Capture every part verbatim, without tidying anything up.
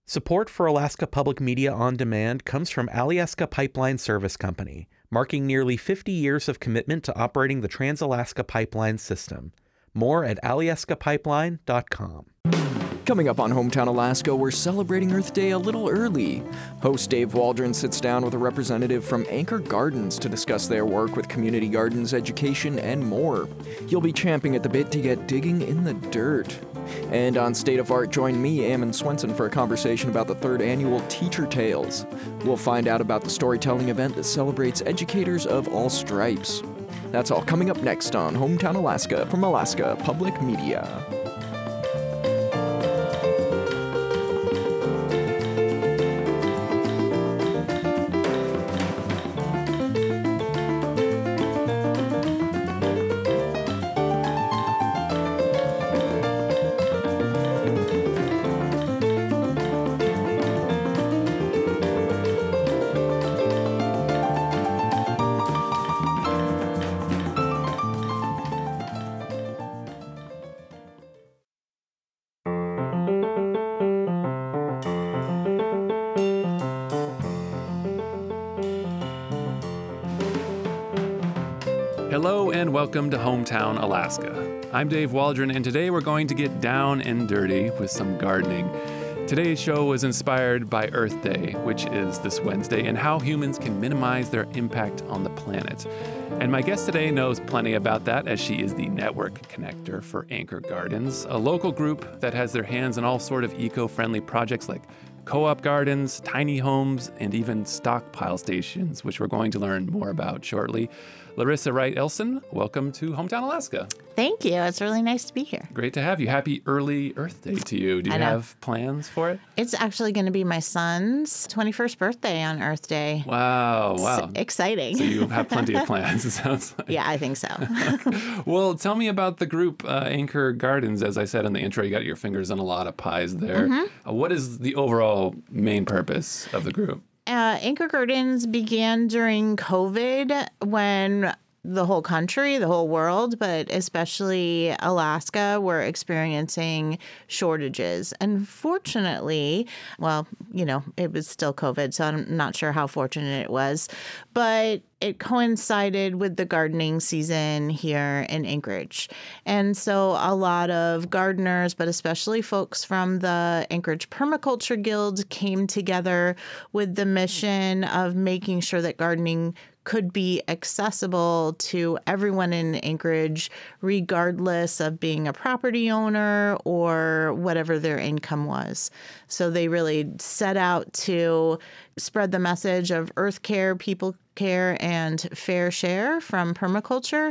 Support for Alaska Public Media on Demand comes from Alyeska Pipeline Service Company, marking nearly fifty years of commitment to operating the Trans-Alaska Pipeline System. More at alyeska pipeline dot com. Coming up on Hometown Alaska, we're celebrating Earth Day a little early. Host Dave Waldron sits down with a representative from Anchor Gardens to discuss their work with community gardens, education, and more. You'll be champing at the bit to get digging in the dirt. And on State of Art, join me, Ammon Swenson, for a conversation about the third annual Teacher Tales. We'll find out about the storytelling event that celebrates educators of all stripes. That's all coming up next on Hometown Alaska from Alaska Public Media. Hello and welcome to Hometown Alaska. I'm Dave Waldron, and today we're going to get down and dirty with some gardening. Today's show was inspired by Earth Day, which is this Wednesday, and how humans can minimize their impact on the planet. And my guest today knows plenty about that, as she is the network connector for Anchor Gardens, a local group that has their hands in all sort of eco-friendly projects like co-op gardens, tiny homes, and even stockpile stations, which we're going to learn more about shortly. Larissa Wright-Elson, welcome to Hometown Alaska. Thank you. It's really nice to be here. Great to have you. Happy early Earth Day to you. Do you have plans for it? It's actually going to be my son's twenty-first birthday on Earth Day. Wow, wow. It's exciting. So you have plenty of plans, it sounds like. Yeah, I think so. Well, tell me about the group uh, Anchor Gardens. As I said in the intro, you got your fingers on a lot of pies there. Mm-hmm. Uh, what is the overall main purpose of the group? Uh, Anchor Gardens began during COVID when the whole country, the whole world, but especially Alaska, were experiencing shortages. And fortunately, well, you know, it was still COVID, so I'm not sure how fortunate it was, but it coincided with the gardening season here in Anchorage. And so a lot of gardeners, but especially folks from the Anchorage Permaculture Guild, came together with the mission of making sure that gardening could be accessible to everyone in Anchorage, regardless of being a property owner or whatever their income was. So they really set out to spread the message of earth care, people care, and fair share from permaculture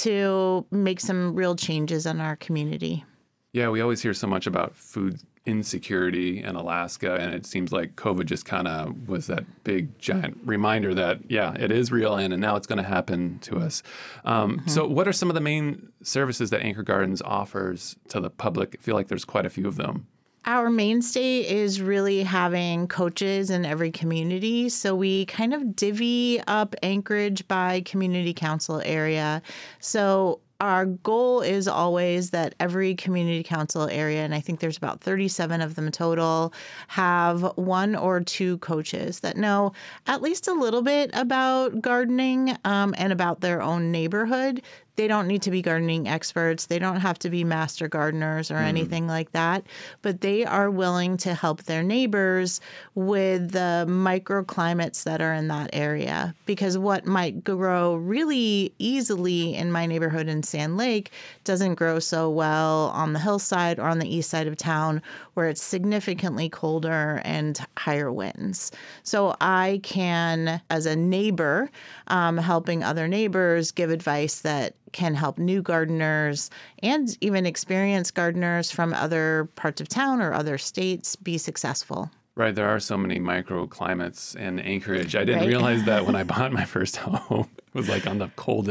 to make some real changes in our community. Yeah, we always hear so much about food insecurity in Alaska, and it seems like COVID just kind of was that big, giant reminder that, yeah, it is real, and, and now it's going to happen to us. Um, mm-hmm. So what are some of the main services that Anchor Gardens offers to the public? I feel like there's quite a few of them. Our mainstay is really having coaches in every community. So we kind of divvy up Anchorage by community council area. So our goal is always that every community council area, and I think there's about thirty-seven of them total, have one or two coaches that know at least a little bit about gardening um, and about their own neighborhood. They don't need to be gardening experts. They don't have to be master gardeners or mm. anything like that, but they are willing to help their neighbors with the microclimates that are in that area. Because what might grow really easily in my neighborhood in Sand Lake doesn't grow so well on the hillside or on the east side of town, where it's significantly colder and higher winds. So I can, as a neighbor, um, helping other neighbors, give advice that can help new gardeners and even experienced gardeners from other parts of town or other states be successful. Right. There are so many microclimates in Anchorage. I didn't right. realize that when I bought my first home. It was like on the coldest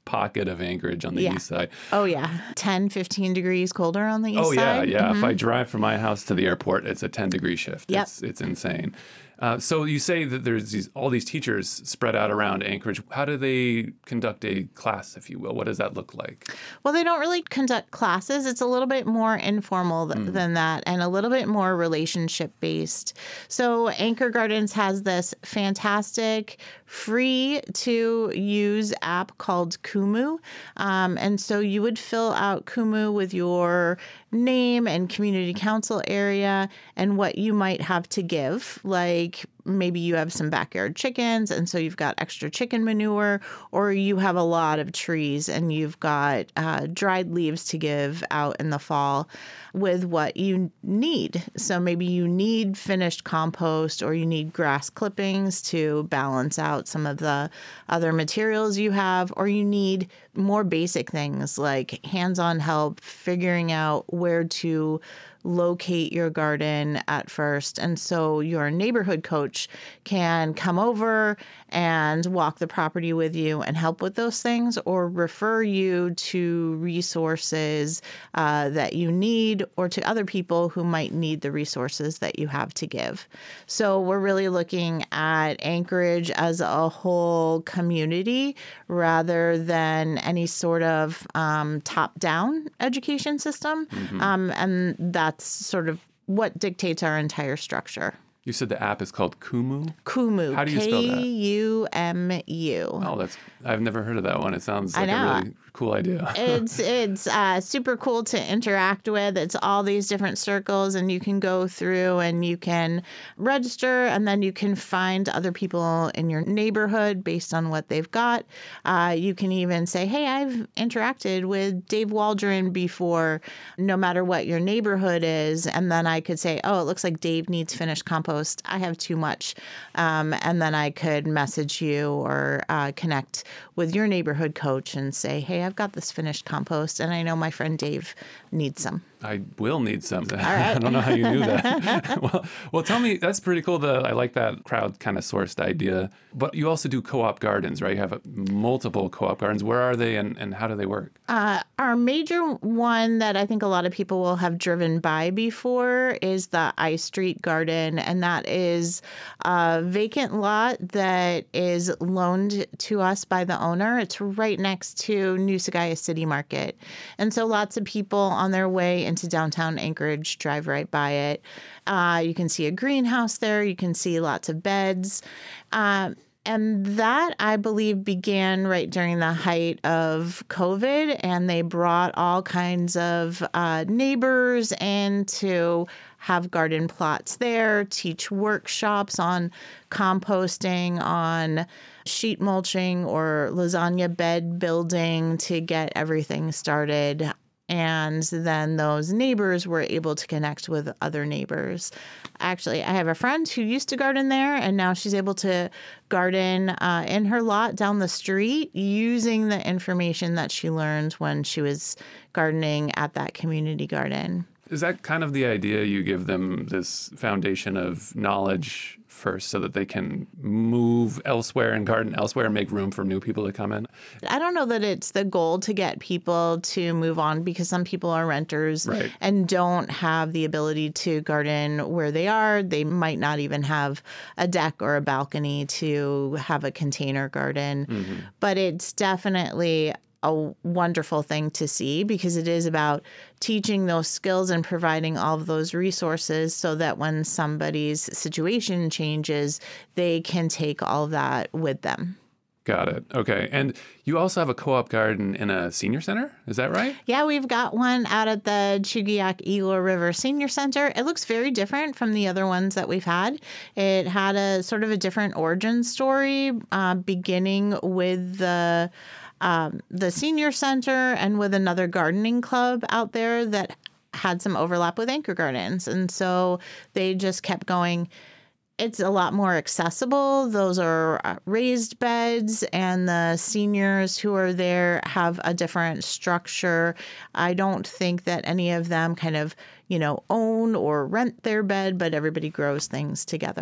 pocket of Anchorage on the Yeah. east side. Oh, yeah. ten, fifteen degrees colder on the east Oh, yeah, side. yeah. Mhm. If I drive from my house to the airport, it's a ten degree shift. Yep. It's, it's insane. Uh, so you say that there's these, all these teachers spread out around Anchorage. How do they conduct a class, if you will? What does that look like? Well, they don't really conduct classes. It's a little bit more informal th- Mm. than that and a little bit more relationship based. So Anchor Gardens has this fantastic free to use app called Kumu. Um, and so you would fill out Kumu with your name and community council area and what you might have to give. Like maybe you have some backyard chickens and so you've got extra chicken manure, or you have a lot of trees and you've got uh, dried leaves to give out in the fall with what you need. So maybe you need finished compost or you need grass clippings to balance out some of the other materials you have, or you need more basic things like hands-on help figuring out where to locate your garden at first. And so your neighborhood coach can come over and walk the property with you and help with those things, or refer you to resources uh, that you need, or to other people who might need the resources that you have to give. So we're really looking at Anchorage as a whole community rather than any sort of um, top-down education system. Mm-hmm. Um, and that's sort of what dictates our entire structure. You said the app is called Kumu? Kumu. How do you spell that? K U M U. Oh, that's I've never heard of that one. It sounds I like a know. really cool idea. It's it's uh, super cool to interact with. It's all these different circles, and you can go through and you can register, and then you can find other people in your neighborhood based on what they've got. Uh, you can even say, hey, I've interacted with Dave Waldron before, no matter what your neighborhood is. And then I could say, oh, it looks like Dave needs finished compost. I have too much. Um, and then I could message you or uh, connect with your neighborhood coach and say, hey, I've got this finished compost, and I know my friend Dave needs some. I will need some. right. I don't know how you knew that. well, well, tell me, that's pretty cool. The, I like that crowd kind of sourced idea. But you also do co-op gardens, right? You have multiple co-op gardens. Where are they, and, and how do they work? Uh, our major one that I think a lot of people will have driven by before is the I Street Garden, and that is a vacant lot that is loaned to us by the owner. It's right next to New Sagaya City Market. And so lots of people on their way into downtown Anchorage drive right by it. Uh, you can see a greenhouse there. You can see lots of beds. Uh, And that, I believe, began right during the height of COVID, and they brought all kinds of uh, neighbors in to have garden plots there, teach workshops on composting, on sheet mulching or lasagna bed building to get everything started. And then those neighbors were able to connect with other neighbors. Actually, I have a friend who used to garden there, and now she's able to garden uh, in her lot down the street using the information that she learned when she was gardening at that community garden. Is that kind of the idea? You give them this foundation of knowledge first so that they can move elsewhere and garden elsewhere and make room for new people to come in? I don't know that it's the goal to get people to move on, because some people are renters Right. and don't have the ability to garden where they are. They might not even have a deck or a balcony to have a container garden. Mm-hmm. But it's definitely a wonderful thing to see, because it is about teaching those skills and providing all of those resources so that when somebody's situation changes, they can take all of that with them. Got it. Okay. And you also have a co-op garden in a senior center. Is that right? Yeah, we've got one out at the Chugiak Eagle River Senior Center. It looks very different from the other ones that we've had. It had a sort of a different origin story, uh, beginning with the um, the senior center and with another gardening club out there that had some overlap with Anchor Gardens. And so they just kept going. It's a lot more accessible. Those are raised beds, and the seniors who are there have a different structure. I don't think that any of them kind of, you know, own or rent their bed, but everybody grows things together.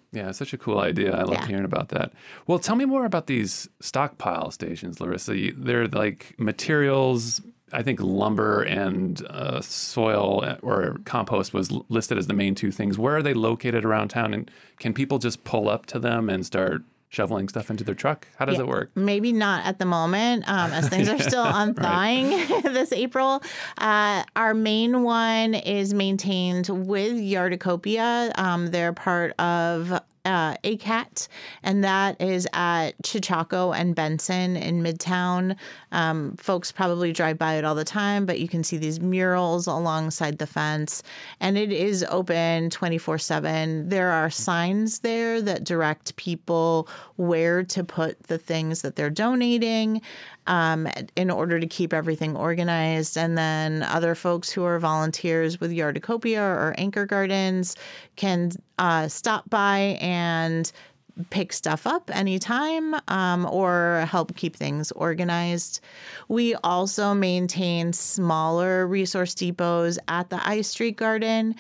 Yeah, such a cool idea. I love Yeah. hearing about that. Well, tell me more about these stockpile stations, Larissa. You- They're like materials, I think lumber and uh, soil or compost was l- listed as the main two things. Where are they located around town? And can people just pull up to them and start shoveling stuff into their truck? How does Yeah, it work? maybe not at the moment, um, as things are still unthawing this April. Uh, our main one is maintained with Yardacopia. Um, they're part of uh, A C A T, and that is at Chichaco and Benson in Midtown. Um, folks probably drive by it all the time, but you can see these murals alongside the fence, and it is open twenty-four seven. There are signs there that direct people where to put the things that they're donating um, in order to keep everything organized. And then other folks who are volunteers with Yardacopia or Anchor Gardens can uh, stop by and pick stuff up anytime um, or help keep things organized. We also maintain smaller resource depots at the I Street Garden,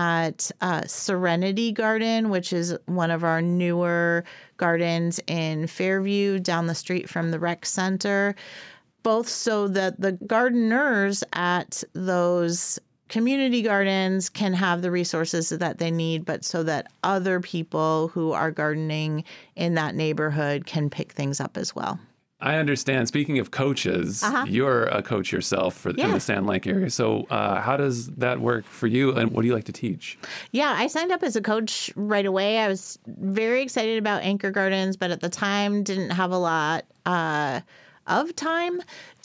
at uh, Serenity Garden, which is one of our newer gardens in Fairview down the street from the rec center, both so that the gardeners at those community gardens can have the resources that they need, but so that other people who are gardening in that neighborhood can pick things up as well. I understand. Speaking of coaches, Uh-huh. you're a coach yourself for, in Yeah. the Sand Lake area. So uh, how does that work for you, and what do you like to teach? Yeah, I signed up as a coach right away. I was very excited about Anchor Gardens, but at the time didn't have a lot uh, of time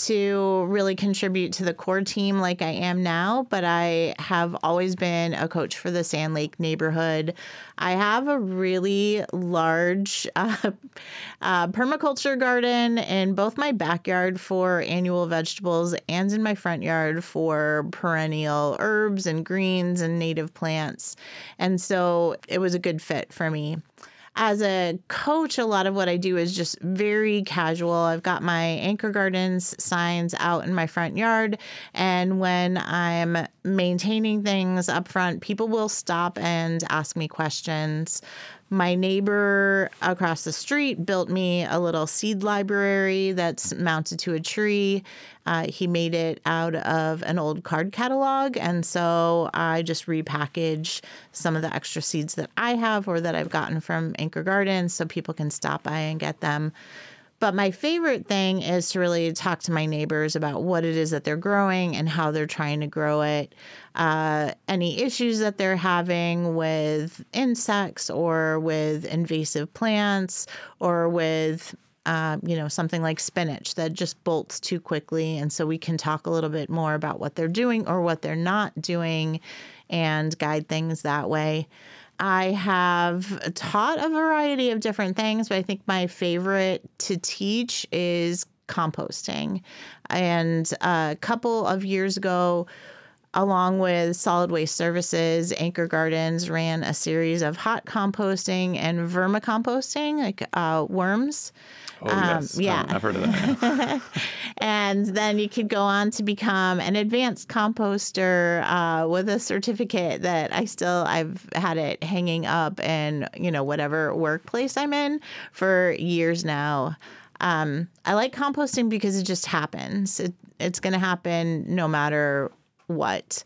to really contribute to the core team like I am now, but I have always been a coach for the Sand Lake neighborhood. I have a really large uh, uh, permaculture garden in both my backyard for annual vegetables and in my front yard for perennial herbs and greens and native plants. And so it was a good fit for me. As a coach, a lot of what I do is just very casual. I've got my Anchor Gardens signs out in my front yard, and when I'm maintaining things up front, people will stop and ask me questions. My neighbor across the street built me a little seed library that's mounted to a tree. Uh, he made it out of an old card catalog, and so I just repackage some of the extra seeds that I have or that I've gotten from Anchor Gardens so people can stop by and get them. But my favorite thing is to really talk to my neighbors about what it is that they're growing and how they're trying to grow it, uh, any issues that they're having with insects or with invasive plants or with Uh, you know, something like spinach that just bolts too quickly. And so we can talk a little bit more about what they're doing or what they're not doing and guide things that way. I have taught a variety of different things, but I think my favorite to teach is composting. And a couple of years ago, along with Solid Waste Services, Anchor Gardens ran a series of hot composting and vermicomposting, like uh, worms. Oh, yes. Um, yeah. Um, I've heard of that. And then you could go on to become an advanced composter uh, with a certificate that I still, I've had it hanging up in, you know, whatever workplace I'm in for years now. Um, I like composting because it just happens. It, it's going to happen no matter what.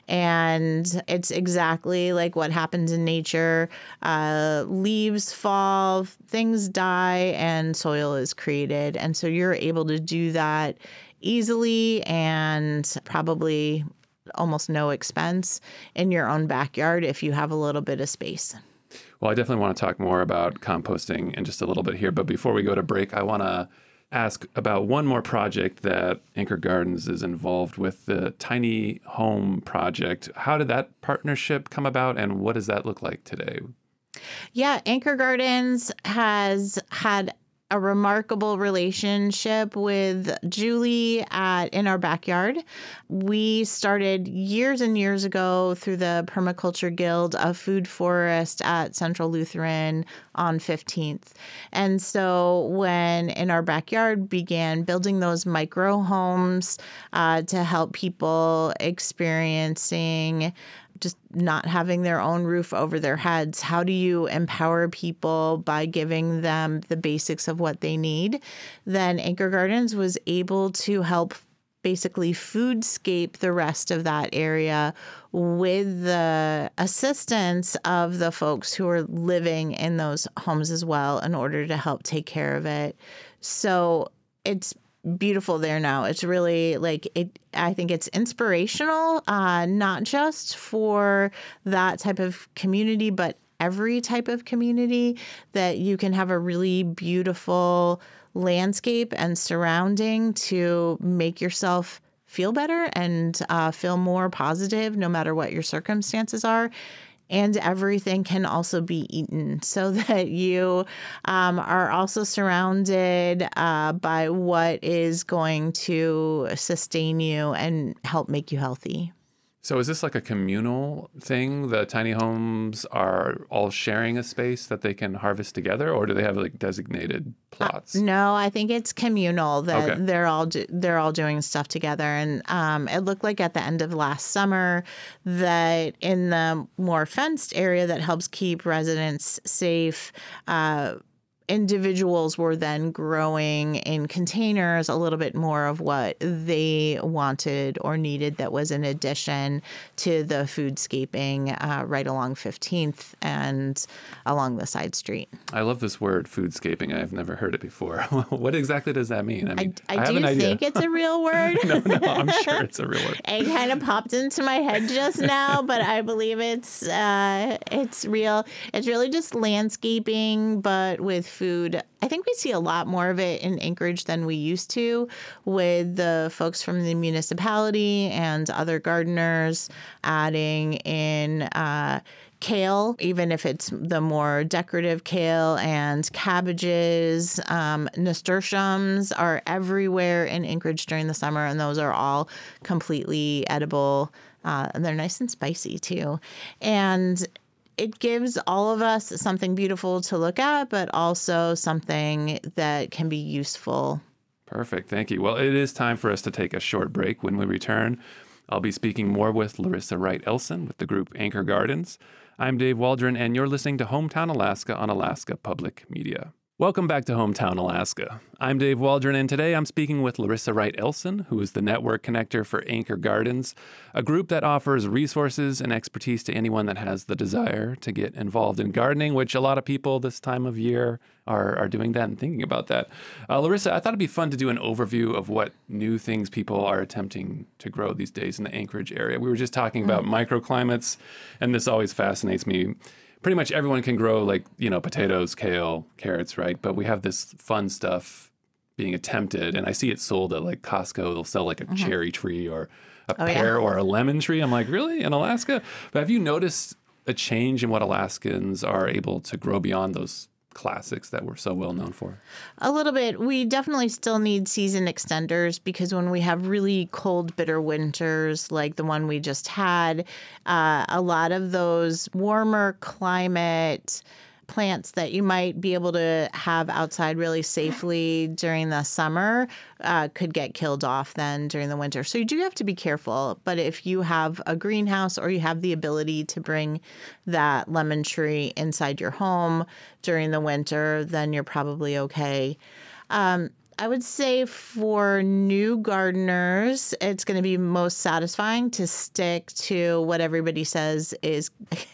And it's exactly like what happens in nature. Uh, leaves fall, things die, and soil is created. And so you're able to do that easily and probably almost no expense in your own backyard if you have a little bit of space. Well, I definitely want to talk more about composting in just a little bit here. But before we go to break, I want to ask about one more project that Anchor Gardens is involved with, the Tiny Home Project. How did that partnership come about, and what does that look like today? Yeah, Anchor Gardens has had a remarkable relationship with Julie at in our backyard. We started years and years ago through the Permaculture Guild of Food Forest at Central Lutheran on fifteenth. And so when in our backyard began building those micro homes uh, to help people experiencing just not having their own roof over their heads. How do you empower people by giving them the basics of what they need? Then Anchor Gardens was able to help basically foodscape the rest of that area with the assistance of the folks who are living in those homes as well in order to help take care of it. So it's beautiful there now. It's really like it. I think it's inspirational, uh, not just for that type of community, but every type of community, that you can have a really beautiful landscape and surrounding to make yourself feel better and uh, feel more positive no matter what your circumstances are. And everything can also be eaten so that you um, are also surrounded uh, by what is going to sustain you and help make you healthy. So is this like a communal thing? The tiny homes are all sharing a space that they can harvest together, or do they have like designated plots? Uh, no, I think it's communal that Okay. they're all do, they're all doing stuff together. And um, it looked like at the end of last summer that in the more fenced area that helps keep residents safe, uh, individuals were then growing in containers a little bit more of what they wanted or needed that was in addition to the foodscaping uh, right along fifteenth and along the side street. I love this word, foodscaping. I've never heard it before. What exactly does that mean? I mean, I, I, have do an idea. think it's a real word. no, no, I'm sure it's a real word. It kind of popped into my head just now, but I believe it's uh, it's real. It's really just landscaping, but with food. I think we see a lot more of it in Anchorage than we used to, with the folks from the municipality and other gardeners adding in uh, kale, even if it's the more decorative kale, and cabbages. Um, nasturtiums are everywhere in Anchorage during the summer, and those are all completely edible. Uh, and they're nice and spicy too. And it gives all of us something beautiful to look at, but also something that can be useful. Perfect. Thank you. Well, it is time for us to take a short break. When we return, I'll be speaking more with Larissa Wright Elson with the group Anchor Gardens. I'm Dave Waldron, and you're listening to Hometown Alaska on Alaska Public Media. Welcome back to Hometown Alaska. I'm Dave Waldron, and today I'm speaking with Larissa Wright Elson, who is the network connector for Anchor Gardens, a group that offers resources and expertise to anyone that has the desire to get involved in gardening, which a lot of people this time of year are, are doing that and thinking about that. Uh, Larissa, I thought it'd be fun to do an overview of what new things people are attempting to grow these days in the Anchorage area. We were just talking about microclimates, and this always fascinates me. Pretty much everyone can grow, like, you know, potatoes, kale, carrots, right? But we have this fun stuff being attempted, and I see it sold at like Costco. They'll sell like a mm-hmm. cherry tree or a oh, pear yeah. or a lemon tree. I'm like, really? In Alaska? But have you noticed a change in what Alaskans are able to grow beyond those classics that we're so well known for? A little bit. We definitely still need season extenders, because when we have really cold, bitter winters like the one we just had, uh, a lot of those warmer climate plants that you might be able to have outside really safely during the summer uh, could get killed off then during the winter. So you do have to be careful. But if you have a greenhouse or you have the ability to bring that lemon tree inside your home during the winter, then you're probably okay. Um, I would say for new gardeners, it's going to be most satisfying to stick to what everybody says is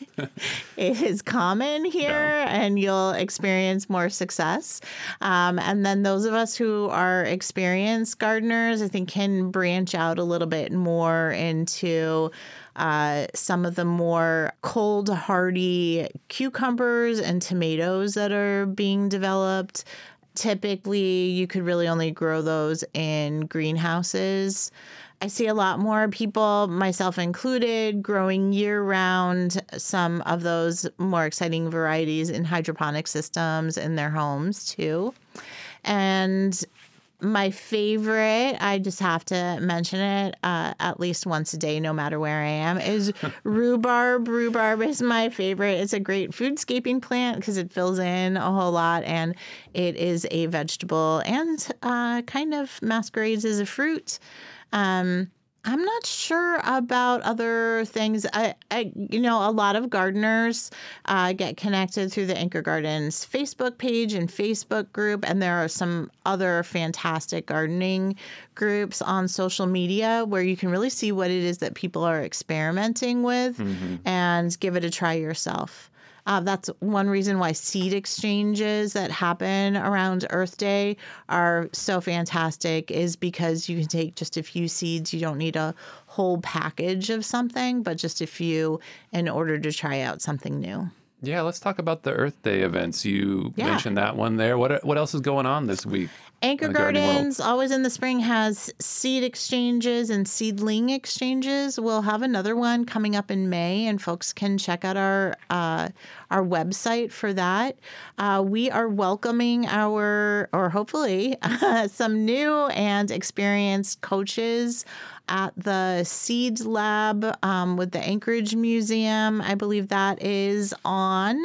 is common here, Yeah. and you'll experience more success. Um, and then those of us who are experienced gardeners, I think, can branch out a little bit more into Uh, some of the more cold, hardy cucumbers and tomatoes that are being developed. Typically, you could really only grow those in greenhouses. I see a lot more people, myself included, growing year-round some of those more exciting varieties in hydroponic systems in their homes, too. And my favorite, I just have to mention it uh, at least once a day, no matter where I am, is rhubarb. Rhubarb is my favorite. It's a great foodscaping plant because it fills in a whole lot, and it is a vegetable and uh, kind of masquerades as a fruit. Um, I'm not sure about other things. I, I you know, a lot of gardeners uh, get connected through the Anchor Gardens Facebook page and Facebook group, and there are some other fantastic gardening groups on social media where you can really see what it is that people are experimenting with mm-hmm. and give it a try yourself. Uh, that's one reason why seed exchanges that happen around Earth Day are so fantastic, is because you can take just a few seeds. You don't need a whole package of something, but just a few in order to try out something new. Yeah, let's talk about the Earth Day events. You yeah. mentioned that one there. What what else is going on this week? Anchor Gardens, always in the spring, has seed exchanges and seedling exchanges. We'll have another one coming up in May, and folks can check out our uh, our website for that. Uh, we are welcoming our, or hopefully, uh, some new and experienced coaches at the Seed Lab um, with the Anchorage Museum. I believe that is on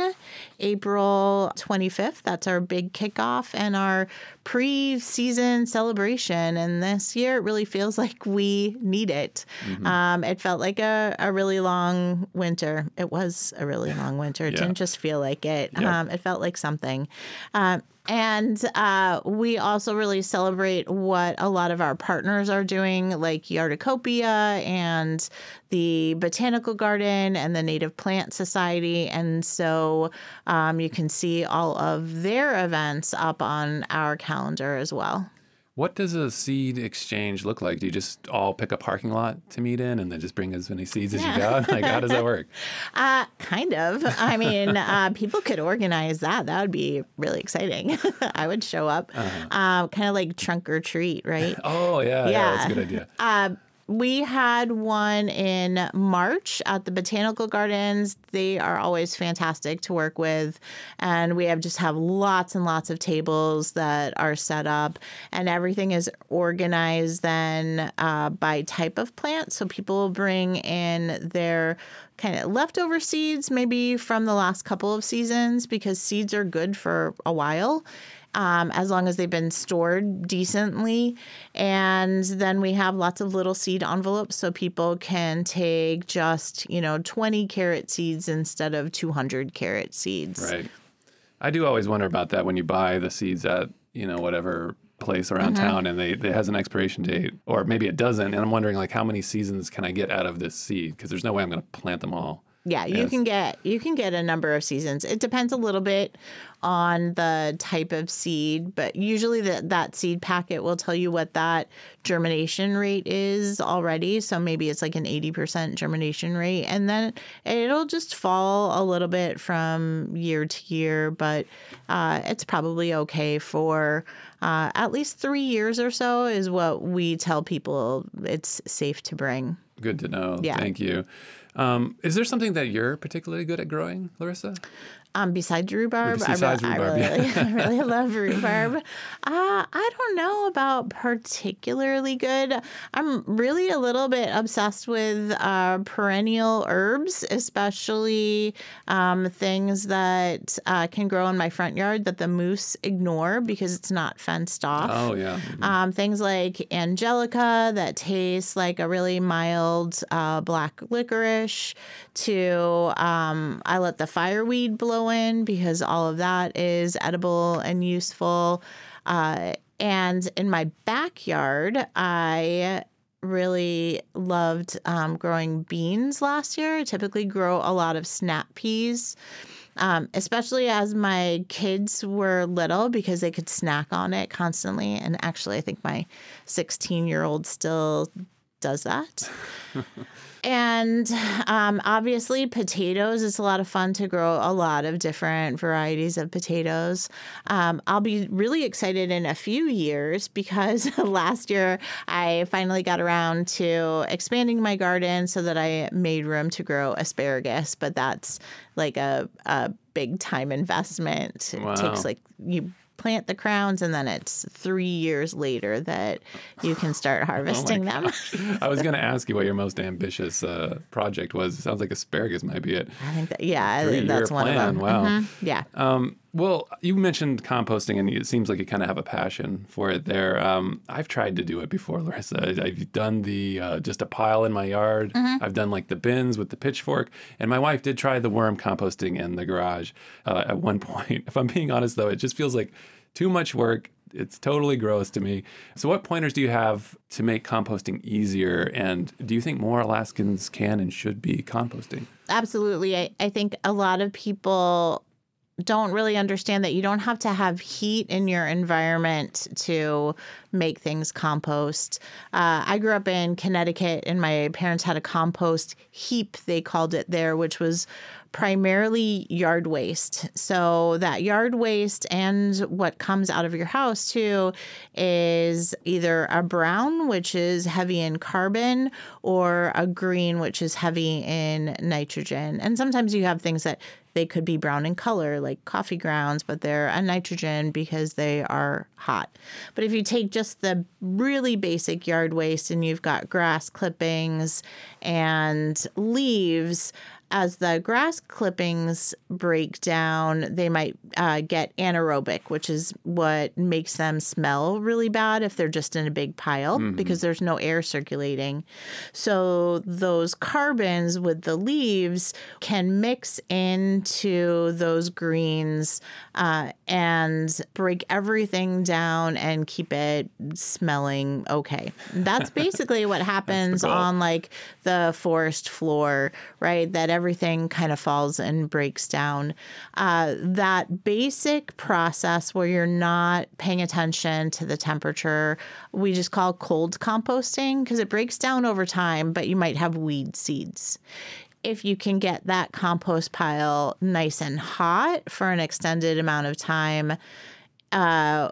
April twenty-fifth. That's our big kickoff and our pre-season celebration. And this year, it really feels like we need it. Mm-hmm. Um, it felt like a, a really long winter. It was a really long winter. It yeah. didn't just feel like it. Yep. Um, it felt like something. Um, And uh, we also really celebrate what a lot of our partners are doing, like Yardacopia and the Botanical Garden and the Native Plant Society. And so um, you can see all of their events up on our calendar as well. What does a seed exchange look like? Do you just all pick a parking lot to meet in and then just bring as many seeds as yeah. you got? Like, how does that work? Uh, kind of. I mean, uh, people could organize that. That would be really exciting. I would show up. Uh-huh. Uh, kind of like trunk or treat, right? oh, yeah, yeah. Yeah, that's a good idea. Uh, We had one in March at the Botanical Gardens. They are always fantastic to work with. And we have just have lots and lots of tables that are set up. And everything is organized then uh, by type of plant. So people will bring in their kind of leftover seeds, maybe from the last couple of seasons, because seeds are good for a while. Um, as long as they've been stored decently. And then we have lots of little seed envelopes so people can take just, you know, twenty carrot seeds instead of two hundred carrot seeds. Right. I do always wonder about that when you buy the seeds at, you know, whatever place around mm-hmm. town and they it has an expiration date, or maybe it doesn't. And I'm wondering, like, how many seasons can I get out of this seed? Because there's no way I'm going to plant them all. Yeah, you yes. can get you can get a number of seasons. It depends a little bit on the type of seed, but usually that that seed packet will tell you what that germination rate is already. So maybe it's like an eighty percent germination rate, and then it'll just fall a little bit from year to year, but uh, it's probably okay for uh, at least three years or so is what we tell people it's safe to bring. Good to know. Yeah. Thank you. Um, is there something that you're particularly good at growing, Larissa? Um, besides rhubarb, besides I, re- rhubarb, I, really, yeah. I really love rhubarb. Uh, I don't know about particularly good. I'm really a little bit obsessed with uh, perennial herbs, especially um, things that uh, can grow in my front yard that the moose ignore because it's not fenced off. Oh, yeah. Mm-hmm. Um, things like angelica that taste like a really mild uh, black licorice, to um, I let the fireweed blow in because all of that is edible and useful. Uh, and in my backyard, I really loved um, growing beans last year. I typically grow a lot of snap peas, um, especially as my kids were little because they could snack on it constantly. And actually, I think my sixteen-year-old still does that. And um, obviously potatoes, it's a lot of fun to grow a lot of different varieties of potatoes. Um, I'll be really excited in a few years because last year I finally got around to expanding my garden so that I made room to grow asparagus, but that's like a, a big time investment. Wow. It takes like you plant the crowns, and then it's three years later that you can start harvesting oh them. I was going to ask you what your most ambitious uh, project was. It sounds like asparagus might be it. I think that, yeah, Three-year that's one plan. of them. Wow. Mm-hmm. Yeah. Um, Well, you mentioned composting, and it seems like you kind of have a passion for it there. Um, I've tried to do it before, Larissa. I've done the uh, just a pile in my yard. Mm-hmm. I've done like the bins with the pitchfork. And my wife did try the worm composting in the garage uh, at one point. If I'm being honest, though, it just feels like too much work. It's totally gross to me. So what pointers do you have to make composting easier? And do you think more Alaskans can and should be composting? Absolutely. I, I think a lot of people don't really understand that you don't have to have heat in your environment to make things compost. Uh, I grew up in Connecticut, and my parents had a compost heap, they called it there, which was primarily yard waste. So that yard waste and what comes out of your house too is either a brown, which is heavy in carbon, or a green, which is heavy in nitrogen. And sometimes you have things that they could be brown in color, like coffee grounds, but they're a nitrogen because they are hot. But if you take just the really basic yard waste and you've got grass clippings and leaves, as the grass clippings break down, they might uh, get anaerobic, which is what makes them smell really bad if they're just in a big pile, mm-hmm. because there's no air circulating. So those carbons with the leaves can mix into those greens uh, and break everything down and keep it smelling okay. That's basically what happens on like the forest floor, right? That everything kind of falls and breaks down. Uh, that basic process where you're not paying attention to the temperature, we just call cold composting because it breaks down over time, but you might have weed seeds. If you can get that compost pile nice and hot for an extended amount of time, uh,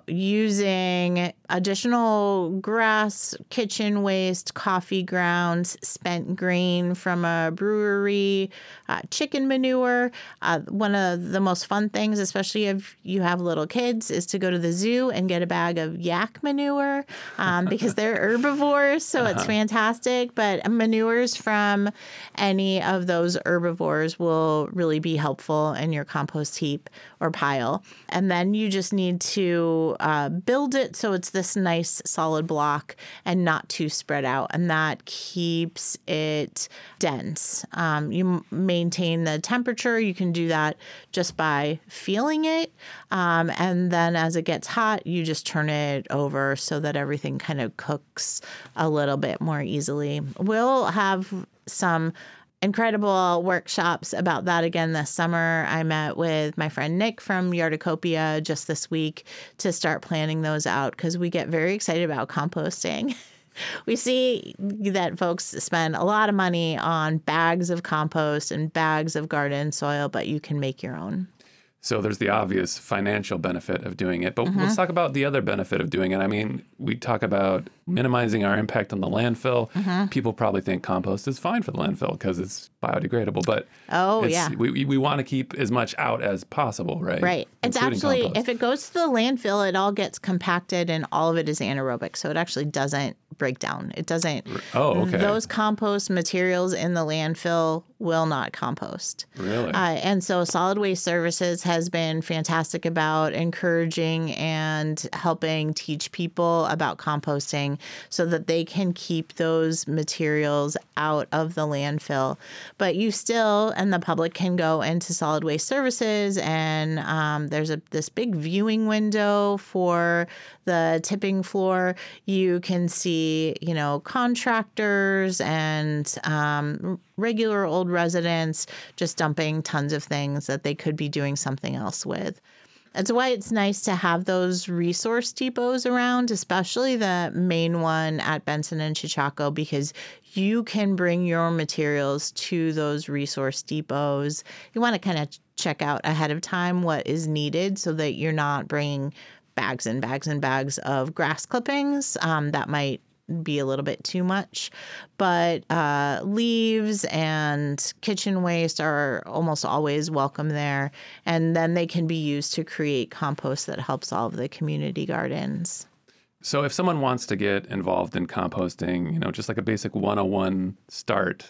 using additional grass, kitchen waste, coffee grounds, spent grain from a brewery, uh, chicken manure. Uh, one of the most fun things, especially if you have little kids, is to go to the zoo and get a bag of yak manure um, because they're herbivores, so uh-huh. it's fantastic. But manures from any of those herbivores will really be helpful in your compost heap or pile. And then you just need to uh, build it so it's this nice solid block and not too spread out, and that keeps it dense. Um, you maintain the temperature. You can do that just by feeling it, um, and then as it gets hot, you just turn it over so that everything kind of cooks a little bit more easily. We'll have some incredible workshops about that again this summer. I met with my friend Nick from Yardacopia just this week to start planning those out because we get very excited about composting. We see that folks spend a lot of money on bags of compost and bags of garden soil, but you can make your own. So there's the obvious financial benefit of doing it, but mm-hmm. let's talk about the other benefit of doing it. I mean, we talk about minimizing our impact on the landfill. Mm-hmm. People probably think compost is fine for the landfill because it's biodegradable, but oh it's, yeah, we we want to keep as much out as possible, right? Right. It's Including actually compost. If it goes to the landfill, it all gets compacted and all of it is anaerobic, so it actually doesn't break down. It doesn't. Oh, okay. Those compost materials in the landfill will not compost. Really? Uh, and so Solid Waste Services has been fantastic about encouraging and helping teach people about composting so that they can keep those materials out of the landfill. But you still, and the public can go into Solid Waste Services, and um, there's a this big viewing window for the tipping floor. You can see, you know, contractors and um, regular old residents just dumping tons of things that they could be doing something else with. That's why it's nice to have those resource depots around, especially the main one at Benson and Chichaco, because you can bring your materials to those resource depots. You want to kind of check out ahead of time what is needed so that you're not bringing bags and bags and bags of grass clippings. Um, that might be a little bit too much, but uh, leaves and kitchen waste are almost always welcome there, and then they can be used to create compost that helps all of the community gardens. So if someone wants to get involved in composting, you know, just like a basic one oh one start,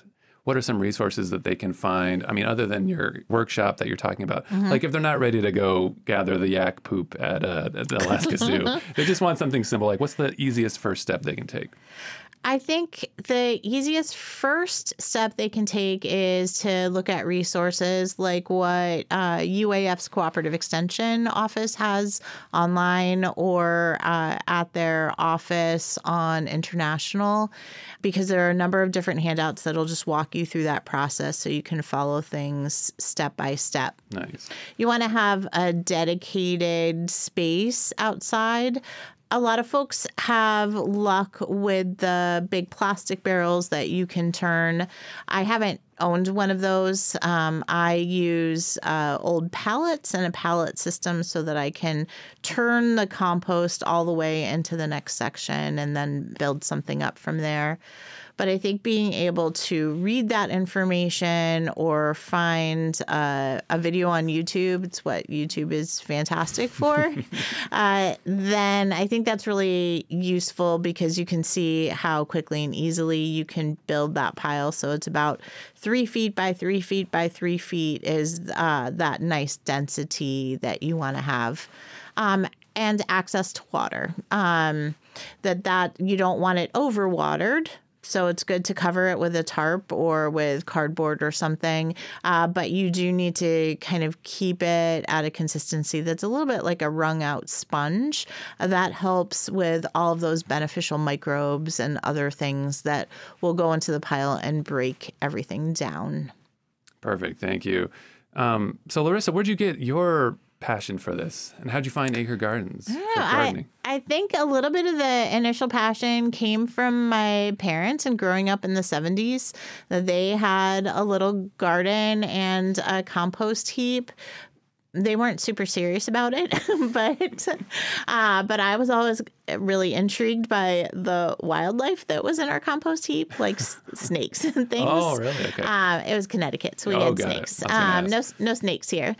what are some resources that they can find? I mean, other than your workshop that you're talking about, Mm-hmm. like if they're not ready to go gather the yak poop at, uh, at the Alaska Zoo, they just want something simple. Like, what's the easiest first step they can take? I think the easiest first step they can take is to look at resources like what uh, U A F's Cooperative Extension Office has online or uh, at their office on International, because there are a number of different handouts that'll just walk you through that process so you can follow things step by step. Nice. You want to have a dedicated space outside. A lot of folks have luck with the big plastic barrels that you can turn. I haven't owned one of those. Um, I use uh, old pallets and a pallet system so that I can turn the compost all the way into the next section and then build something up from there. But I think being able to read that information or find uh, a video on YouTube, it's what YouTube is fantastic for, uh, then I think that's really useful because you can see how quickly and easily you can build that pile. So it's about three feet by three feet by three feet is uh, that nice density that you want to have. Um, and access to water. Um, that that you don't want it overwatered. So it's good to cover it with a tarp or with cardboard or something. Uh, but you do need to kind of keep it at a consistency that's a little bit like a wrung out sponge. Uh, that helps with all of those beneficial microbes and other things that will go into the pile and break everything down. Perfect. Thank you. Um, so Larissa, where'd you get your passion for this? And how'd you find Acre Gardens for gardening? I, I think a little bit of the initial passion came from my parents and growing up in the seventies. They had a little garden and a compost heap. They weren't super serious about it, but uh, but I was always really intrigued by the wildlife that was in our compost heap, like s- snakes and things. Oh, really? Okay. Uh, it was Connecticut, so we Oh, had got it. snakes. I was gonna Um, no, no snakes here.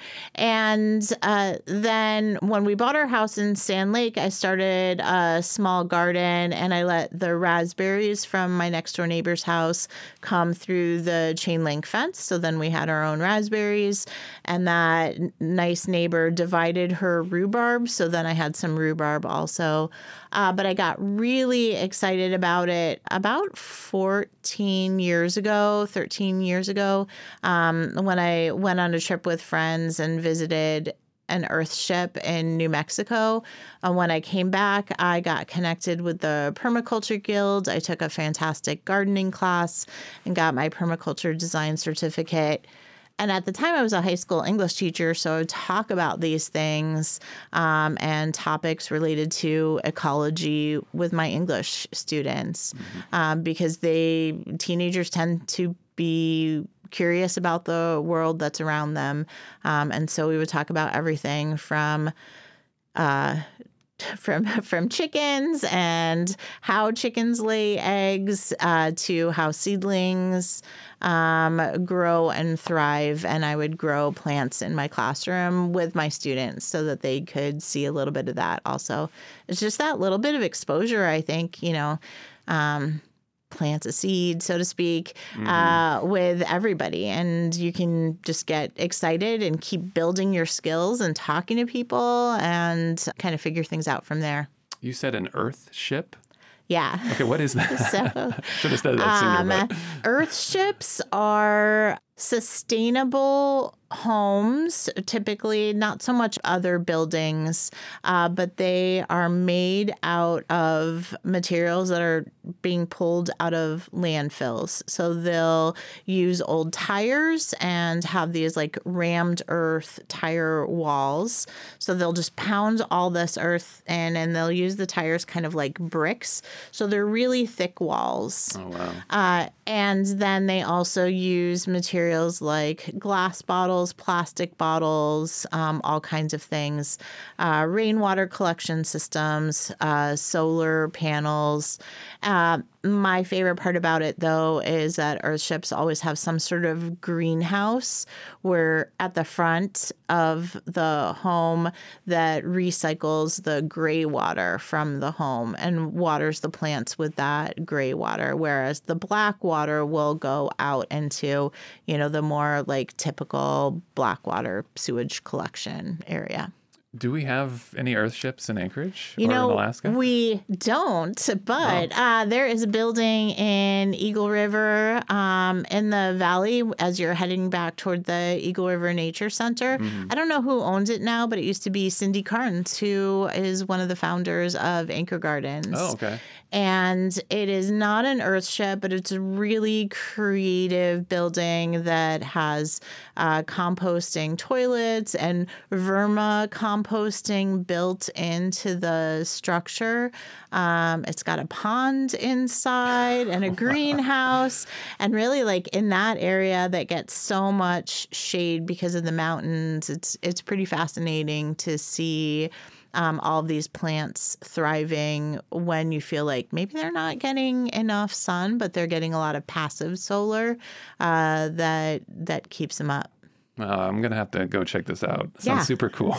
And uh, then when we bought our house in Sand Lake, I started a small garden, and I let the raspberries from my next door neighbor's house come through the chain link fence. So then we had our own raspberries, and that nice neighbor divided her rhubarb. So then I had some rhubarb also. Uh, but I got really excited about it about fourteen years ago, thirteen years ago, um, when I went on a trip with friends and visited an Earthship in New Mexico. Uh, when I came back, I got connected with the Permaculture Guild. I took a fantastic gardening class and got my permaculture design certificate. And at the time, I was a high school English teacher, so I would talk about these things um, and topics related to ecology with my English students, mm-hmm. um, because they teenagers tend to be curious about the world that's around them, um, and so we would talk about everything from. Uh, From from chickens and how chickens lay eggs uh, to how seedlings um, grow and thrive. And I would grow plants in my classroom with my students so that they could see a little bit of that also. It's just that little bit of exposure, I think, you know, um, plants a seed, so to speak, mm-hmm. uh, with everybody. And you can just get excited and keep building your skills and talking to people and kind of figure things out from there. You said an Earthship? Yeah. Okay, what is that? So, should have said that sooner. Um, but. Earthships are sustainable homes, typically not so much other buildings, uh, but they are made out of materials that are being pulled out of landfills. So they'll use old tires and have these like rammed earth tire walls. So they'll just pound all this earth in, and they'll use the tires kind of like bricks. So they're really thick walls. Oh, wow. Uh, and then they also use materials like glass bottles, plastic bottles, um, all kinds of things, uh, rainwater collection systems, uh, solar panels. Uh, My favorite part about it, though, is that Earthships always have some sort of greenhouse where at the front of the home that recycles the gray water from the home and waters the plants with that gray water, whereas the black water will go out into, you know, the more like typical black water sewage collection area. Do we have any Earthships in Anchorage You or know, in Alaska? we don't, but oh. uh, there is a building in Eagle River um, in the valley as you're heading back toward the Eagle River Nature Center. Mm-hmm. I don't know who owns it now, but it used to be Cindy Carnes, who is one of the founders of Anchor Gardens. Oh, okay. And it is not an Earthship, but it's a really creative building that has uh, composting toilets and verma composting built into the structure. Um, it's got a pond inside and a greenhouse. And really, like in that area that gets so much shade because of the mountains, it's it's pretty fascinating to see Um, all of these plants thriving when you feel like maybe they're not getting enough sun, but they're getting a lot of passive solar uh, that that keeps them up. Uh, I'm going to have to go check this out. Sounds Yeah. super cool.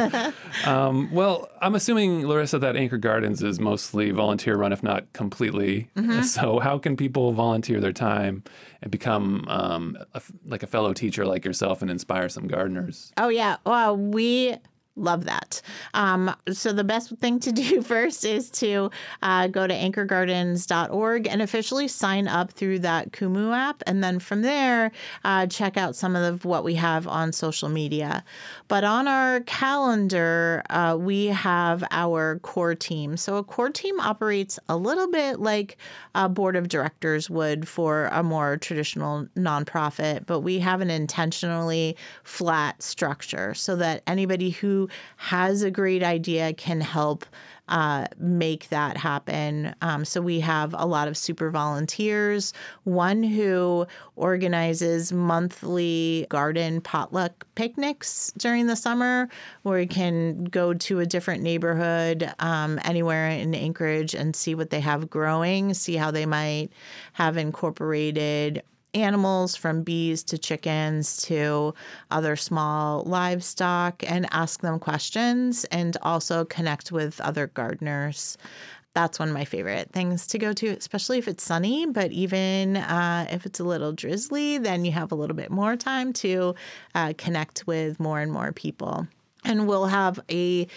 um, well, I'm assuming, Larissa, that Anchor Gardens is mostly volunteer run, if not completely. Mm-hmm. So how can people volunteer their time and become um, a, like a fellow teacher like yourself and inspire some gardeners? Oh, yeah. Well, we... love that. Um, so the best thing to do first is to uh, go to anchor gardens dot org and officially sign up through that Kumu app. And then from there, uh, check out some of the, what we have on social media. But on our calendar, uh, we have our core team. So a core team operates a little bit like a board of directors would for a more traditional nonprofit, but we have an intentionally flat structure so that anybody who has a great idea can help uh, make that happen. Um, so we have a lot of super volunteers, one who organizes monthly garden potluck picnics during the summer where you can go to a different neighborhood um, anywhere in Anchorage and see what they have growing, see how they might have incorporated animals from bees to chickens to other small livestock and ask them questions and also connect with other gardeners. That's one of my favorite things to go to, especially if it's sunny. But even uh, if it's a little drizzly, then you have a little bit more time to uh, connect with more and more people. And we'll have a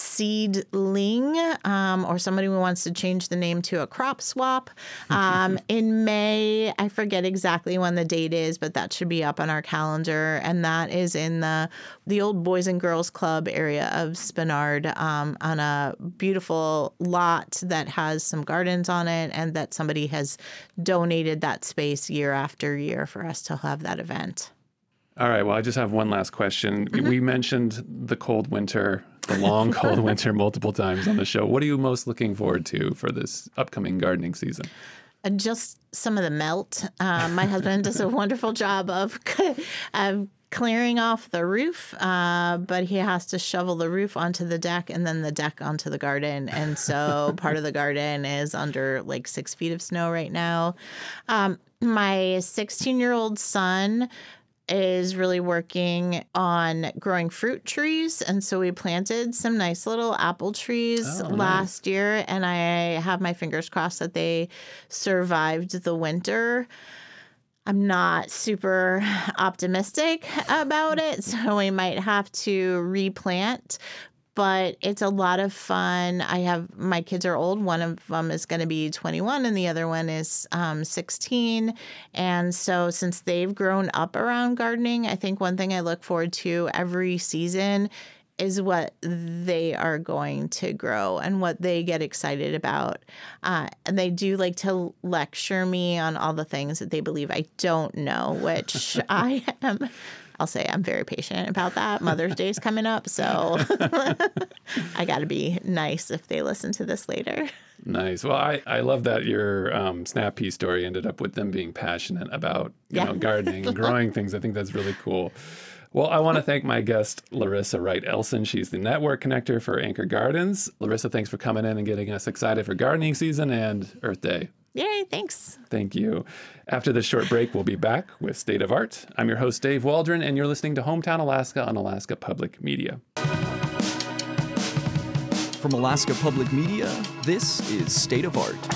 seedling um, or somebody who wants to change the name to a crop swap um, in May. I forget exactly when the date is, but that should be up on our calendar. And that is in the the old Boys and Girls Club area of Spenard um, on a beautiful lot that has some gardens on it and that somebody has donated that space year after year for us to have that event. All right. Well, I just have one last question. Mm-hmm. We mentioned the cold winter, the long cold winter multiple times on the show. What are you most looking forward to for this upcoming gardening season? Uh, just some of the melt. Uh, my husband does a wonderful job of, of clearing off the roof, uh, but he has to shovel the roof onto the deck and then the deck onto the garden. And so part of the garden is under like six feet of snow right now. Um, my sixteen-year-old son is really working on growing fruit trees. And so we planted some nice little apple trees oh, last nice. year. And I have my fingers crossed that they survived the winter. I'm not super optimistic about it, so we might have to replant. But it's a lot of fun. I have, my kids are old. One of them is going to be twenty-one and the other one is um, sixteen. And so since they've grown up around gardening, I think one thing I look forward to every season is what they are going to grow and what they get excited about. Uh, and they do like to lecture me on all the things that they believe I don't know, which I am... I'll say I'm very patient about that. Mother's Day is coming up, so I got to be nice if they listen to this later. Nice. Well, I, I love that your um, Snap Pea story ended up with them being passionate about you yeah. know gardening and growing things. I think that's really cool. Well, I want to thank my guest, Larissa Wright-Elson. She's the network connector for Anchor Gardens. Larissa, thanks for coming in and getting us excited for gardening season and Earth Day. Yay, thanks. Thank you. After this short break, we'll be back with State of Art. I'm your host, Dave Waldron, and you're listening to Hometown Alaska on Alaska Public Media. From Alaska Public Media, this is State of Art.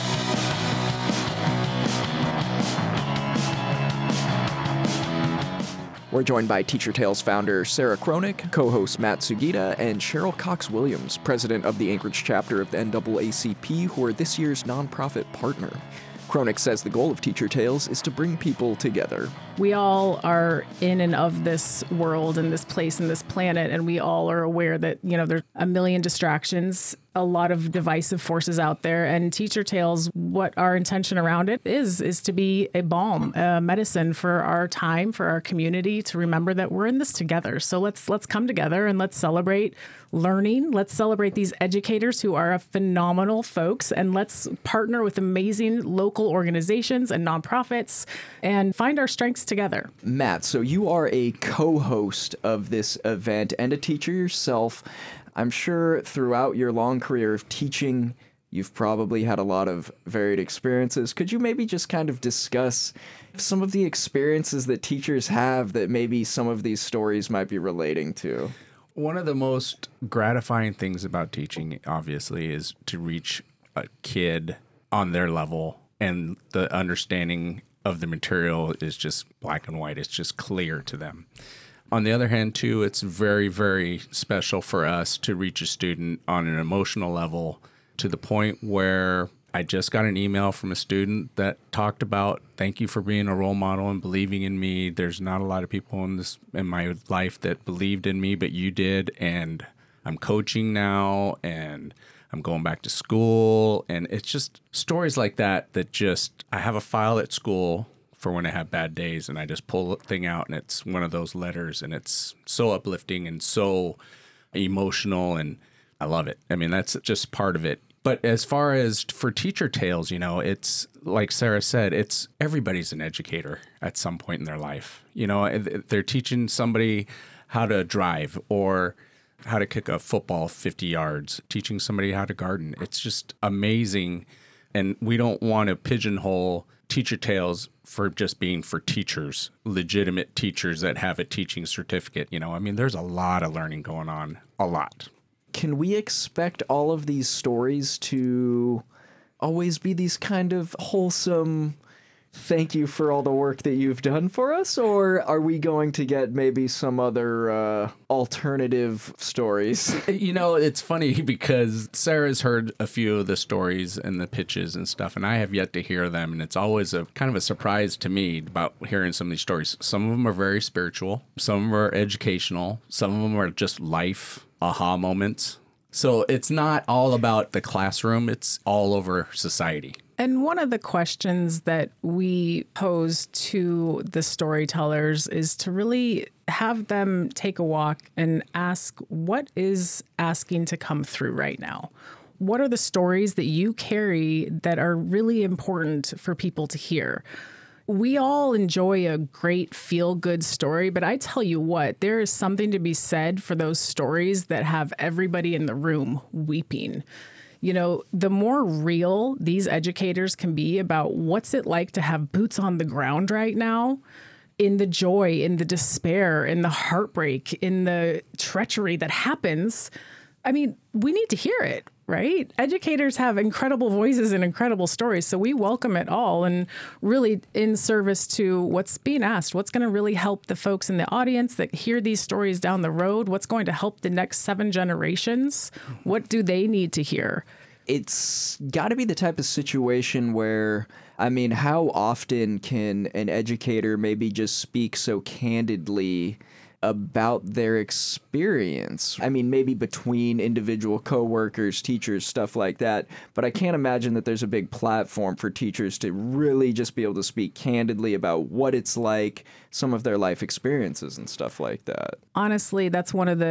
We're joined by Teacher Tales founder Sarah Kroenig, co-host Matt Sugita, and Cheryl Cox-Williams, president of the Anchorage chapter of the N double A C P, who are this year's nonprofit partner. Kroenig says the goal of Teacher Tales is to bring people together. We all are in and of this world and this place and this planet, and we all are aware that, you know, there's a million distractions, a lot of divisive forces out there. And Teacher Tales, what our intention around it is, is to be a balm, a medicine for our time, for our community, to remember that we're in this together. So let's let's come together and let's celebrate learning. Let's celebrate these educators who are phenomenal folks, and let's partner with amazing local organizations and nonprofits and find our strengths together. Matt, so you are a co-host of this event and a teacher yourself. I'm sure throughout your long career of teaching, you've probably had a lot of varied experiences. Could you maybe just kind of discuss some of the experiences that teachers have that maybe some of these stories might be relating to? One of the most gratifying things about teaching, obviously, is to reach a kid on their level, and the understanding of the material is just black and white. It's just clear to them. On the other hand, too, it's very, very special for us to reach a student on an emotional level to the point where I just got an email from a student that talked about, thank you for being a role model and believing in me. There's not a lot of people in this in my life that believed in me, but you did. And I'm coaching now, and I'm going back to school. And it's just stories like that that just, I have a file at school for when I have bad days, and I just pull the thing out, and it's one of those letters, and it's so uplifting and so emotional, and I love it. I mean, that's just part of it. But as far as for Teacher Tales, you know, it's like Sarah said, it's everybody's an educator at some point in their life. You know, they're teaching somebody how to drive or how to kick a football fifty yards, teaching somebody how to garden. It's just amazing. And we don't want to pigeonhole Teacher Tales for just being for teachers, legitimate teachers that have a teaching certificate. You know, I mean, there's a lot of learning going on, a lot. Can we expect all of these stories to always be these kind of wholesome, thank you for all the work that you've done for us? Or are we going to get maybe some other uh, alternative stories? You know, it's funny because Sarah's heard a few of the stories and the pitches and stuff, and I have yet to hear them. And it's always a kind of a surprise to me about hearing some of these stories. Some of them are very spiritual. Some of them are educational. Some of them are just life aha moments. So it's not all about the classroom. It's all over society. And one of the questions that we pose to the storytellers is to really have them take a walk and ask, what is asking to come through right now? What are the stories that you carry that are really important for people to hear? We all enjoy a great feel-good story, but I tell you what, there is something to be said for those stories that have everybody in the room weeping. You know, the more real these educators can be about what's it like to have boots on the ground right now, in the joy, in the despair, in the heartbreak, in the treachery that happens, I mean, we need to hear it, right? Educators have incredible voices and incredible stories, so we welcome it all, and really in service to what's being asked, what's going to really help the folks in the audience that hear these stories down the road, what's going to help the next seven generations, what do they need to hear? It's got to be the type of situation where, I mean, how often can an educator maybe just speak so candidly about their experience? I mean, maybe between individual coworkers, teachers, stuff like that. But I can't imagine that there's a big platform for teachers to really just be able to speak candidly about what it's like, some of their life experiences and stuff like that. Honestly, that's one of the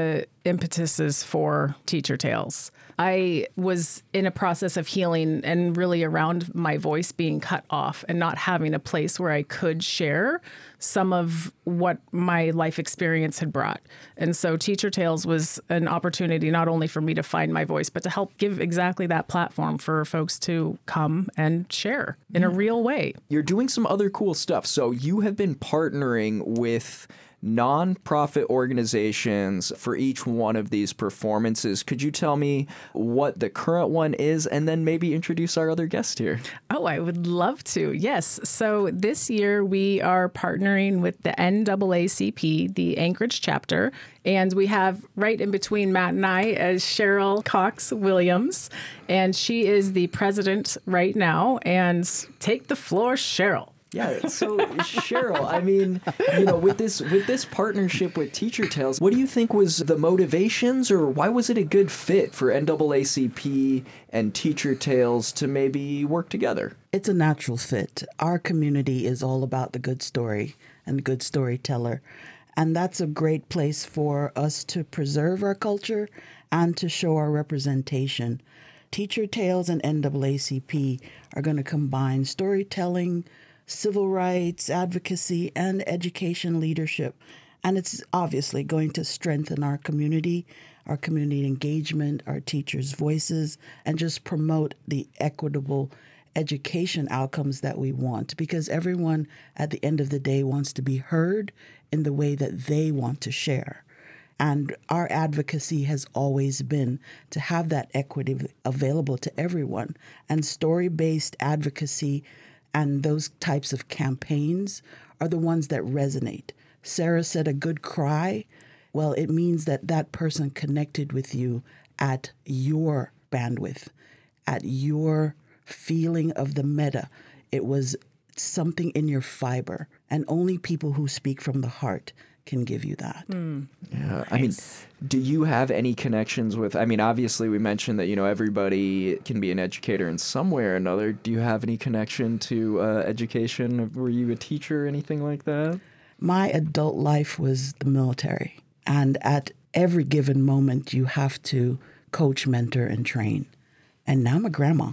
impetuses for Teacher Tales. I was in a process of healing and really around my voice being cut off and not having a place where I could share some of what my life experience had brought. And so Teacher Tales was an opportunity not only for me to find my voice, but to help give exactly that platform for folks to come and share in a real way. You're doing some other cool stuff. So you have been partnering with nonprofit organizations for each one of these performances. Could you tell me what the current one is and then maybe introduce our other guest here? Oh, I would love to. Yes. So this year we are partnering with the N double A C P, the Anchorage chapter, and we have right in between Matt and I as Cheryl Cox Williams, and she is the president right now. And take the floor, Cheryl. Yeah, so Cheryl, I mean, you know, with this with this partnership with Teacher Tales, what do you think was the motivations, or why was it a good fit for N double A C P and Teacher Tales to maybe work together? It's a natural fit. Our community is all about the good story and the good storyteller, and that's a great place for us to preserve our culture and to show our representation. Teacher Tales and N double A C P are going to combine storytelling, civil rights, advocacy, and education leadership. And it's obviously going to strengthen our community, our community engagement, our teachers' voices, and just promote the equitable education outcomes that we want. Because everyone at the end of the day wants to be heard in the way that they want to share. And our advocacy has always been to have that equity available to everyone. And story-based advocacy and those types of campaigns are the ones that resonate. Sarah said a good cry. Well, it means that that person connected with you at your bandwidth, at your feeling of the meta. It was something in your fiber. And only people who speak from the heart can give you that. Mm. Yeah, I mean, do you have any connections with, I mean, obviously we mentioned that, you know, everybody can be an educator in some way or another. Do you have any connection to uh, education? Were you a teacher or anything like that? My adult life was the military. And at every given moment, you have to coach, mentor, and train. And now I'm a grandma.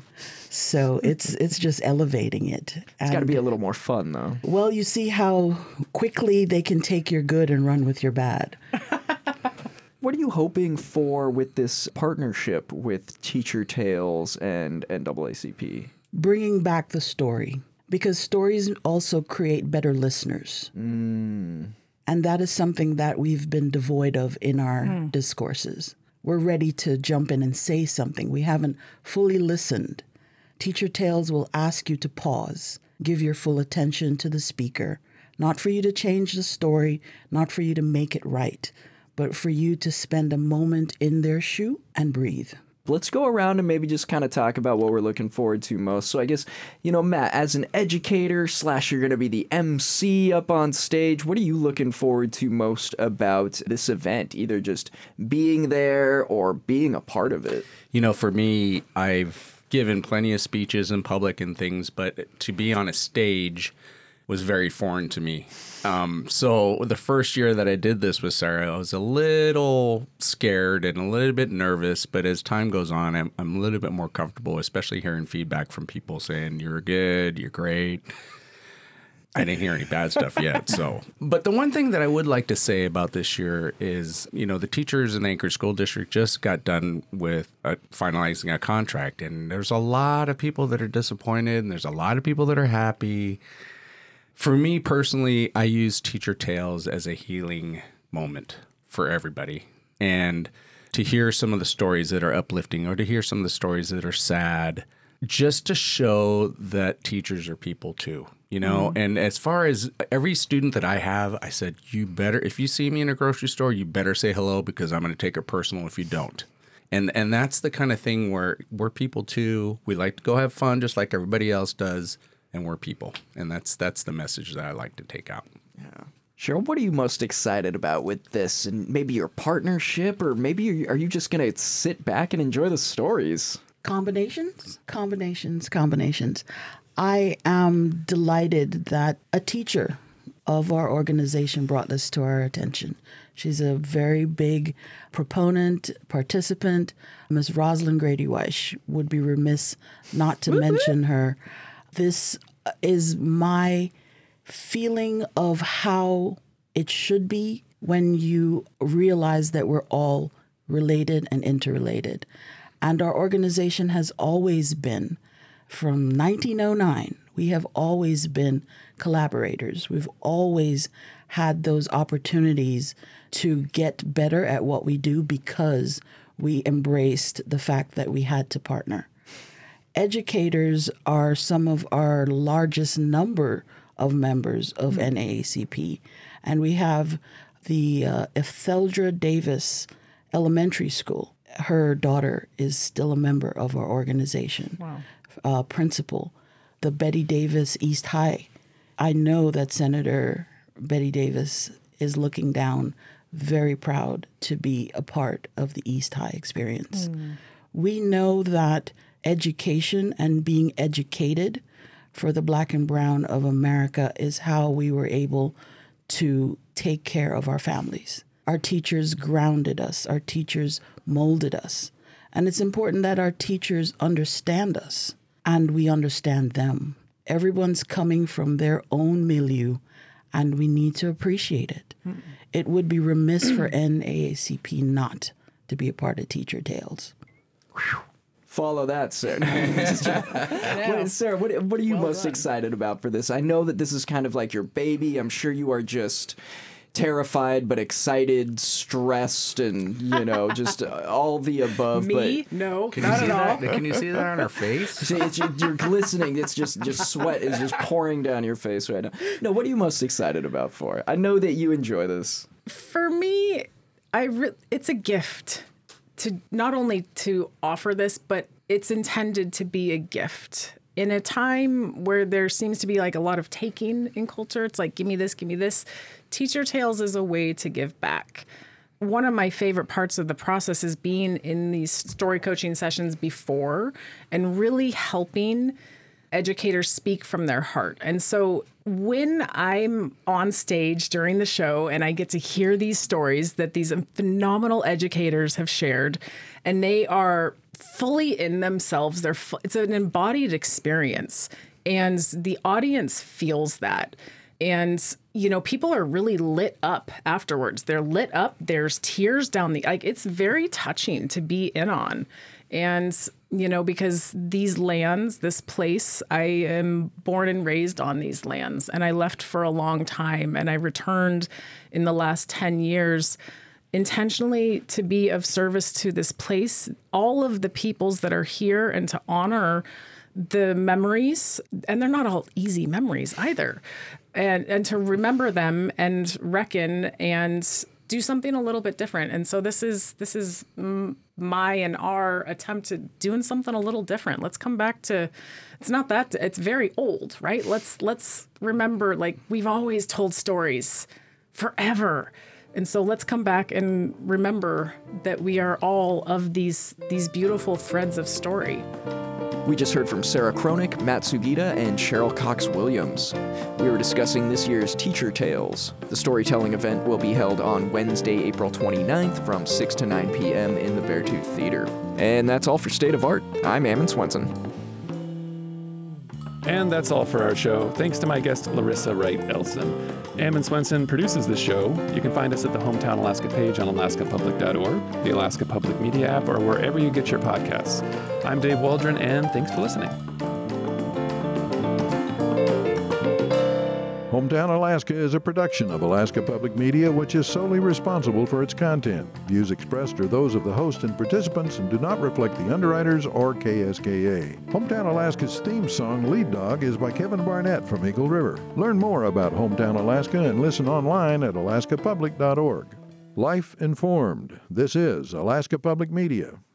So it's it's just elevating it. It's got to be a little more fun, though. Well, you see how quickly they can take your good and run with your bad. What are you hoping for with this partnership with Teacher Tales and N double A C P? Bringing back the story. Because stories also create better listeners. Mm. And that is something that we've been devoid of in our mm. discourses. We're ready to jump in and say something. We haven't fully listened. Teacher Tales will ask you to pause, give your full attention to the speaker, not for you to change the story, not for you to make it right, but for you to spend a moment in their shoe and breathe. Let's go around and maybe just kind of talk about what we're looking forward to most. So I guess, you know, Matt, as an educator slash you're going to be the M C up on stage, what are you looking forward to most about this event? Either just being there or being a part of it? You know, for me, I've given plenty of speeches in public and things, but to be on a stage was very foreign to me. Um, so the first year that I did this with Sarah, I was a little scared and a little bit nervous, but as time goes on, I'm, I'm a little bit more comfortable, especially hearing feedback from people saying, you're good, you're great. I didn't hear any bad stuff yet. So, but the one thing that I would like to say about this year is, you know, the teachers in the Anchorage School District just got done with uh, finalizing a contract, and there's a lot of people that are disappointed, and there's a lot of people that are happy. For me personally, I use Teacher Tales as a healing moment for everybody. And to hear some of the stories that are uplifting or to hear some of the stories that are sad, just to show that teachers are people too, you know? Mm. And as far as every student that I have, I said, you better, if you see me in a grocery store, you better say hello because I'm going to take it personal if you don't. And and that's the kind of thing where we're people too. We like to go have fun just like everybody else does. And we're people. And that's that's the message that I like to take out. Yeah. Cheryl, what are you most excited about with this? And maybe your partnership, or maybe are you just going to sit back and enjoy the stories? Combinations, combinations, combinations. I am delighted that a teacher of our organization brought this to our attention. She's a very big proponent, participant. Miz Rosalind Grady-Weish would be remiss not to mention her. This is my feeling of how it should be when you realize that we're all related and interrelated. And our organization has always been, from nineteen oh nine, we have always been collaborators. We've always had those opportunities to get better at what we do because we embraced the fact that we had to partner. Educators are some of our largest number of members of mm-hmm. N double A C P. And we have the uh, Etheldra Davis Elementary School. Her daughter is still a member of our organization. Wow. Uh, principal. The Betty Davis East High. I know that Senator Betty Davis is looking down, very proud to be a part of the East High experience. Mm. We know that education and being educated for the Black and brown of America is how we were able to take care of our families. Our teachers grounded us. Our teachers molded us. And it's important that our teachers understand us and we understand them. Everyone's coming from their own milieu, and we need to appreciate it. Mm-mm. It would be remiss for N double A C P not to be a part of Teacher Tales. Whew. Follow that, Sarah. what, Sarah, what, what are you well most done. excited about for this? I know that this is kind of like your baby. I'm sure you are just terrified but excited, stressed, and, you know, just uh, all the above. Me? But no, can not you see at all. That? Can you see that on her face? See, it's, you're, you're glistening. It's just, just sweat is just pouring down your face right now. No, what are you most excited about for it? I know that you enjoy this. For me, I re- it's a gift to not only to offer this, but it's intended to be a gift. In a time where there seems to be like a lot of taking in culture, it's like, give me this, give me this. Teacher Tales is a way to give back. One of my favorite parts of the process is being in these story coaching sessions before and really helping educators speak from their heart. And so when I'm on stage during the show and I get to hear these stories that these phenomenal educators have shared, and they are fully in themselves, they're fu- it's an embodied experience, and the audience feels that. And, you know, people are really lit up afterwards. They're lit up. There's tears down the, like, it's very touching to be in on. And, you know, because these lands, this place, I am born and raised on these lands, and I left for a long time, and I returned in the last ten years intentionally to be of service to this place, all of the peoples that are here, and to honor the memories. And they're not all easy memories either. And, and to remember them and reckon and do something a little bit different. And so this is this is my and our attempt to doing something a little different. Let's come back to, it's not that, it's very old, right? Let's let's remember, like, we've always told stories forever. And so let's come back and remember that we are all of these these beautiful threads of story. We just heard from Sarah Kroenig, Matt Sugita, and Cheryl Cox-Williams. We were discussing this year's Teacher Tales. The storytelling event will be held on Wednesday, April twenty-ninth from six to nine p.m. in the Beartooth Theater. And that's all for State of Art. I'm Ammon Swenson. And that's all for our show. Thanks to my guest, Larissa Wright Elson. Ammon Swenson produces this show. You can find us at the Hometown Alaska page on alaska public dot org, the Alaska Public Media app, or wherever you get your podcasts. I'm Dave Waldron, and thanks for listening. Hometown Alaska is a production of Alaska Public Media, which is solely responsible for its content. Views expressed are those of the host and participants and do not reflect the underwriters or K S K A. Hometown Alaska's theme song, Lead Dog, is by Kevin Barnett from Eagle River. Learn more about Hometown Alaska and listen online at alaska public dot org. Life informed. This is Alaska Public Media.